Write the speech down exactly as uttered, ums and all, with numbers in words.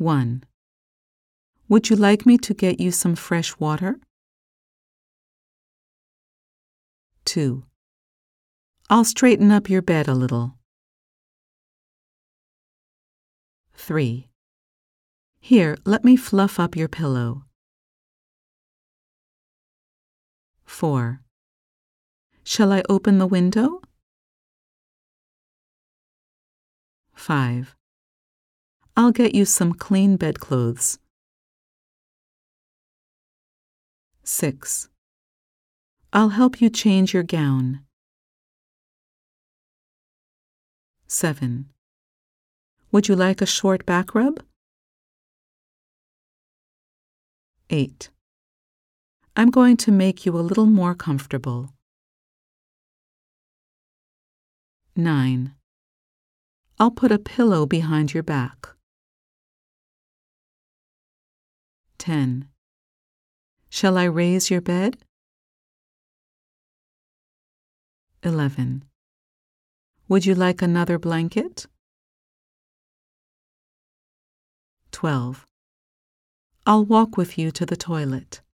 one. Would you like me to get you some fresh water? two. I'll straighten up your bed a little. three. Here, let me fluff up your pillow. four. Shall I open the window? five. I'll get you some clean bedclothes. six. I'll help you change your gown. seven. Would you like a short back rub? eight. I'm going to make you a little more comfortable. nine. I'll put a pillow behind your back. ten. Shall I raise your bed? eleven. Would you like another blanket? twelve. I'll walk with you to the toilet.